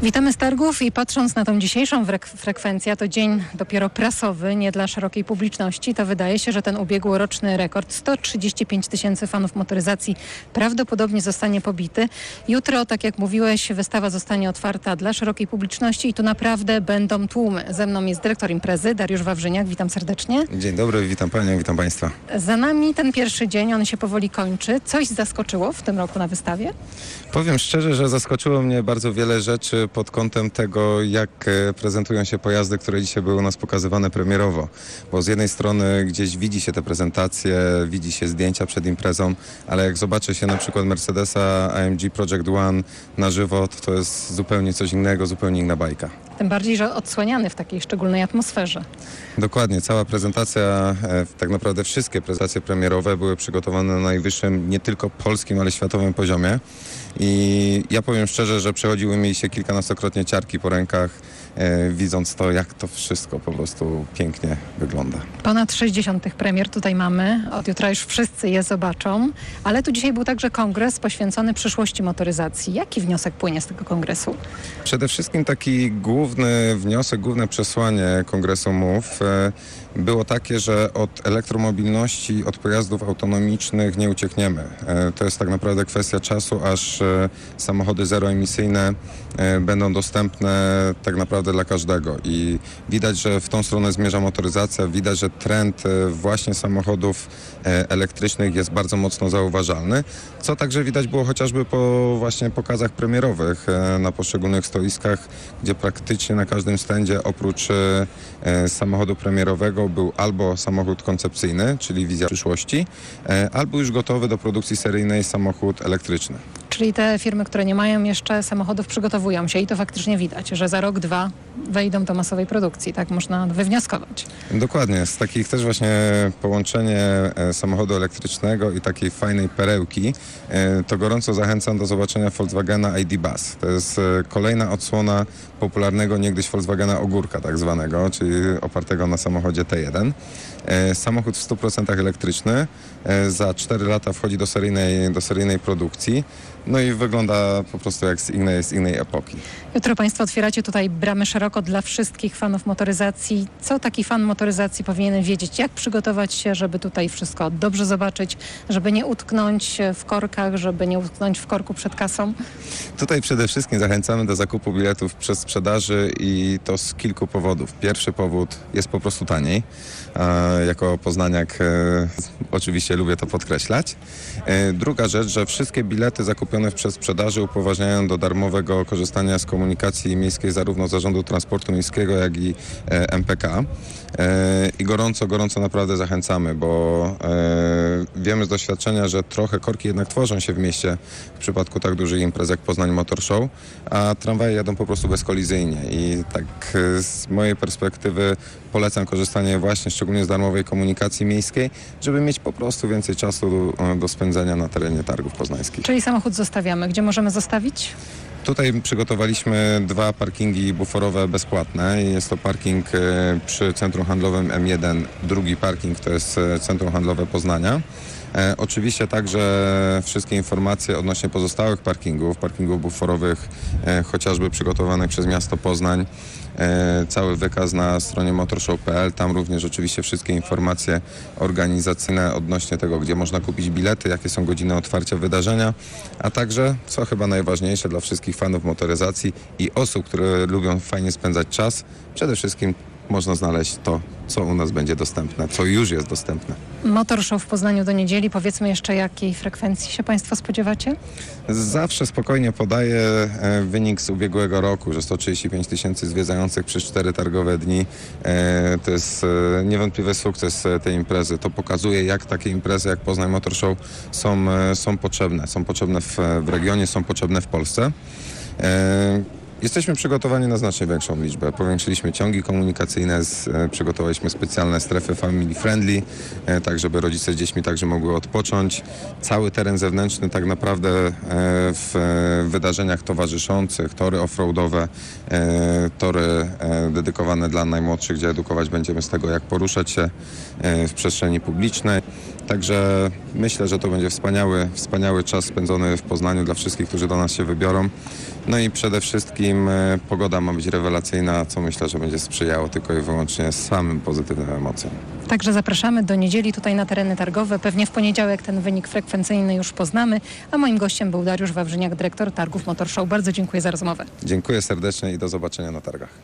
Witamy z targów i patrząc na tą dzisiejszą frekwencję, to dzień dopiero prasowy, nie dla szerokiej publiczności, to wydaje się, że ten ubiegłoroczny rekord 135 000 fanów motoryzacji prawdopodobnie zostanie pobity. Jutro, tak jak mówiłeś, wystawa zostanie otwarta dla szerokiej publiczności i tu naprawdę będą tłumy. Ze mną jest dyrektor imprezy Dariusz Wawrzyniak, witam serdecznie. Dzień dobry, witam Panią, witam Państwa. Za nami ten pierwszy dzień, on się powoli kończy. Coś zaskoczyło w tym roku na wystawie? Powiem szczerze, że zaskoczyło mnie bardzo wiele rzeczy pod kątem tego, jak prezentują się pojazdy, które dzisiaj były u nas pokazywane premierowo. Bo z jednej strony gdzieś widzi się te prezentacje, widzi się zdjęcia przed imprezą, ale jak zobaczy się na przykład Mercedesa AMG Project One na żywo, to jest zupełnie coś innego, zupełnie inna bajka. Tym bardziej, że odsłaniany w takiej szczególnej atmosferze. Dokładnie, cała prezentacja, tak naprawdę wszystkie prezentacje premierowe były przygotowane na najwyższym, nie tylko polskim, ale światowym poziomie. I ja powiem szczerze, że przechodziły mi się kilkunastokrotnie ciarki po rękach, widząc to, jak to wszystko po prostu pięknie wygląda. Ponad 60 tych premier tutaj mamy. Od jutra już wszyscy je zobaczą. Ale tu dzisiaj był także kongres poświęcony przyszłości motoryzacji. Jaki wniosek płynie z tego kongresu? Przede wszystkim taki główny wniosek, główne przesłanie kongresu MOVE było takie, że od elektromobilności, od pojazdów autonomicznych nie uciekniemy. To jest tak naprawdę kwestia czasu, aż samochody zeroemisyjne będą dostępne tak naprawdę dla każdego. I widać, że w tą stronę zmierza motoryzacja, widać, że trend właśnie samochodów elektrycznych jest bardzo mocno zauważalny, co także widać było chociażby po właśnie pokazach premierowych na poszczególnych stoiskach, gdzie praktycznie na każdym stędzie oprócz samochodu premierowego był albo samochód koncepcyjny, czyli wizja przyszłości, albo już gotowy do produkcji seryjnej samochód elektryczny. Czyli te firmy, które nie mają jeszcze samochodów, przygotowują się i to faktycznie widać, że za rok, dwa wejdą do masowej produkcji. Tak można wywnioskować. Dokładnie. Z takich też właśnie połączenie samochodu elektrycznego i takiej fajnej perełki, to gorąco zachęcam do zobaczenia Volkswagena ID. Buzz. To jest kolejna odsłona popularnego niegdyś Volkswagena Ogórka tak zwanego, czyli opartego na samochodzie T1. Samochód w 100% elektryczny. Za 4 lata wchodzi do seryjnej produkcji. No i wygląda po prostu jak z innej epoki. Jutro Państwo otwieracie tutaj bramy szeroko dla wszystkich fanów motoryzacji. Co taki fan motoryzacji powinien wiedzieć? Jak przygotować się, żeby tutaj wszystko dobrze zobaczyć, żeby nie utknąć w korkach, żeby nie utknąć w korku przed kasą? Tutaj przede wszystkim zachęcamy do zakupu biletów przez sprzedaży i to z kilku powodów. Pierwszy powód jest po prostu taniej. Jako poznaniak oczywiście lubię to podkreślać. Druga rzecz, że wszystkie bilety zakupione przez sprzedaży upoważniają do darmowego korzystania z komunikacji miejskiej zarówno Zarządu Transportu Miejskiego, jak i MPK. I gorąco naprawdę zachęcamy, bo wiemy z doświadczenia, że trochę korki jednak tworzą się w mieście w przypadku tak dużych imprez jak Poznań Motor Show, a tramwaje jadą po prostu bezkolizyjnie i tak z mojej perspektywy polecam korzystanie właśnie szczególnie z darmowej komunikacji miejskiej, żeby mieć po prostu więcej czasu do spędzenia na terenie targów poznańskich. Czyli samochód zostawiamy. Gdzie możemy zostawić? Tutaj przygotowaliśmy 2 parkingi buforowe bezpłatne. Jest to parking przy Centrum Handlowym M1, drugi parking to jest Centrum Handlowe Poznania. Oczywiście także wszystkie informacje odnośnie pozostałych parkingów buforowych, chociażby przygotowanych przez miasto Poznań. Cały wykaz na stronie motorshow.pl, tam również oczywiście wszystkie informacje organizacyjne odnośnie tego, gdzie można kupić bilety, jakie są godziny otwarcia wydarzenia, a także, co chyba najważniejsze dla wszystkich fanów motoryzacji i osób, które lubią fajnie spędzać czas, przede wszystkim można znaleźć to, co u nas będzie dostępne, co już jest dostępne. Motor Show w Poznaniu do niedzieli. Powiedzmy jeszcze, jakiej frekwencji się Państwo spodziewacie? Zawsze spokojnie podaję wynik z ubiegłego roku, że 135 000 zwiedzających przez 4 targowe dni. To jest niewątpliwy sukces tej imprezy. To pokazuje, jak takie imprezy jak Poznań Motor Show są potrzebne. Są potrzebne w regionie, są potrzebne w Polsce. Jesteśmy przygotowani na znacznie większą liczbę. Powiększyliśmy ciągi komunikacyjne, przygotowaliśmy specjalne strefy family friendly, tak żeby rodzice z dziećmi także mogły odpocząć. Cały teren zewnętrzny tak naprawdę w wydarzeniach towarzyszących, tory offroadowe, tory dedykowane dla najmłodszych, gdzie edukować będziemy z tego, jak poruszać się w przestrzeni publicznej. Także Myślę, że to będzie wspaniały czas spędzony w Poznaniu dla wszystkich, którzy do nas się wybiorą. No i przede wszystkim pogoda ma być rewelacyjna, co myślę, że będzie sprzyjało tylko i wyłącznie samym pozytywnym emocjom. Także zapraszamy do niedzieli tutaj na tereny targowe. Pewnie w poniedziałek ten wynik frekwencyjny już poznamy. A moim gościem był Dariusz Wawrzyniak, dyrektor Targów Motor Show. Bardzo dziękuję za rozmowę. Dziękuję serdecznie i do zobaczenia na targach.